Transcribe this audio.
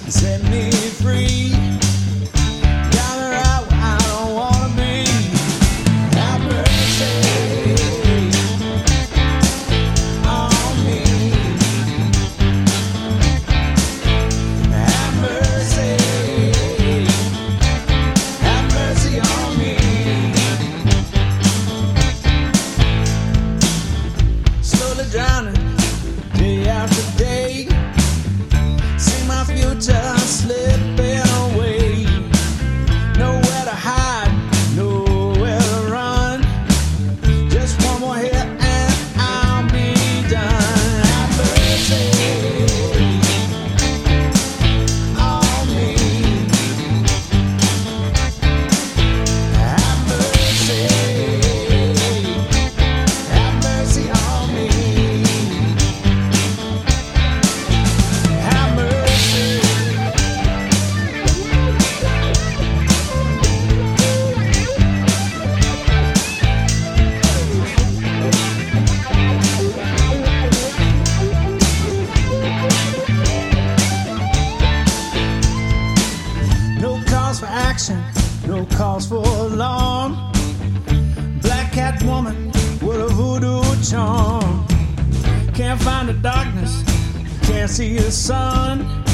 Set me free. Got me right where I don't wanna be. Have mercy on me. Have mercy. Have mercy on me. Slowly drowning day after day. See my future slipping away. Nowhere to hide, nowhere to run. Just one more hit and I'll be done. Have mercy on me. Have mercy. Have mercy on me. Have mercy. No cause for action, no cause for alarm. Black cat woman with a voodoo charm. Can't find the darkness, can't see the sun.